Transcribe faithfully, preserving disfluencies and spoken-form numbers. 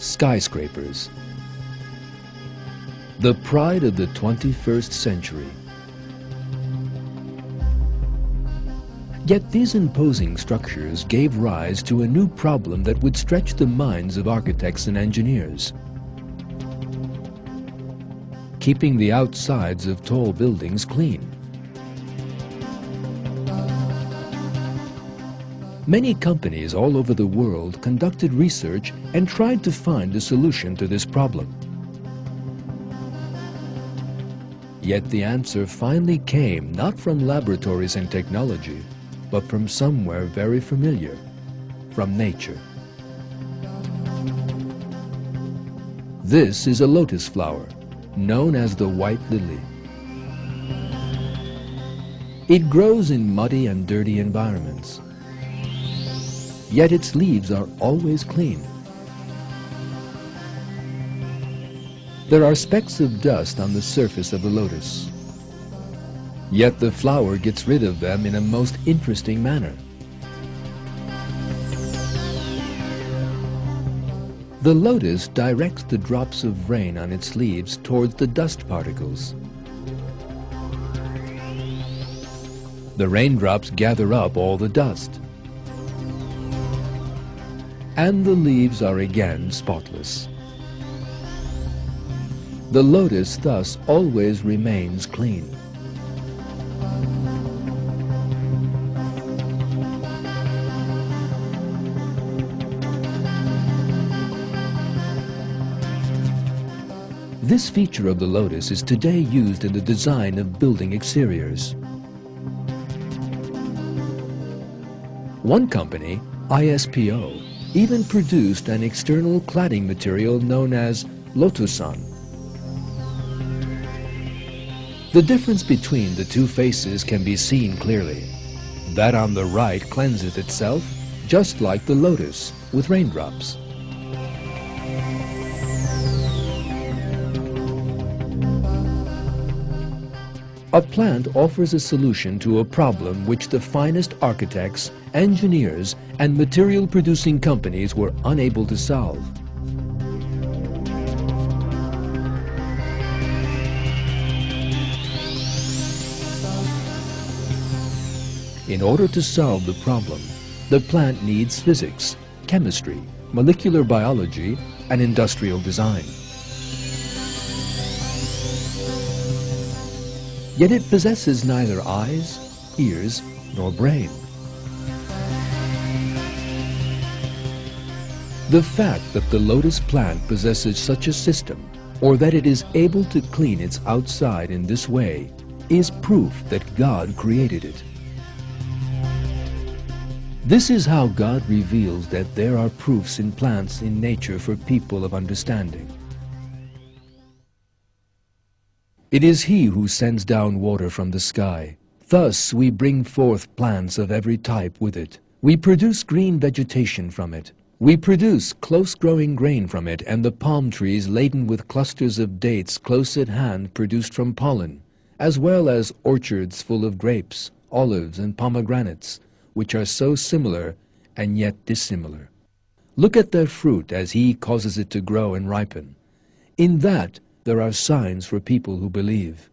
Skyscrapers. The pride of the twenty-first century. Yet these imposing structures gave rise to a new problem that would stretch the minds of architects and engineers. Keeping the outsides of tall buildings clean. Many companies all over the world conducted research and tried to find a solution to this problem. Yet the answer finally came not from laboratories and technology, but from somewhere very familiar, from nature. This is a lotus flower, known as the white lily. It grows in muddy and dirty environments. Yet its leaves are always clean. There are specks of dust on the surface of the lotus. Yet the flower gets rid of them in a most interesting manner. The lotus directs the drops of rain on its leaves towards the dust particles. The raindrops gather up all the dust, and the leaves are again spotless. The lotus thus always remains clean. This feature of the lotus is today used in the design of building exteriors. One company, I S P O, even produced an external cladding material known as Lotusan. The difference between the two faces can be seen clearly. That on the right cleanses itself, just like the lotus, with raindrops. A plant offers a solution to a problem which the finest architects, engineers, and material-producing companies were unable to solve. In order to solve the problem, the plant needs physics, chemistry, molecular biology, and industrial design. Yet it possesses neither eyes, ears, nor brain. The fact that the lotus plant possesses such a system, or that it is able to clean its outside in this way, is proof that God created it. This is how God reveals that there are proofs in plants in nature for people of understanding. It is He who sends down water from the sky. Thus we bring forth plants of every type with it. We produce green vegetation from it. We produce close-growing grain from it, and the palm trees laden with clusters of dates close at hand produced from pollen, as well as orchards full of grapes, olives, and pomegranates, which are so similar and yet dissimilar. Look at their fruit as He causes it to grow and ripen. In that there are signs for people who believe.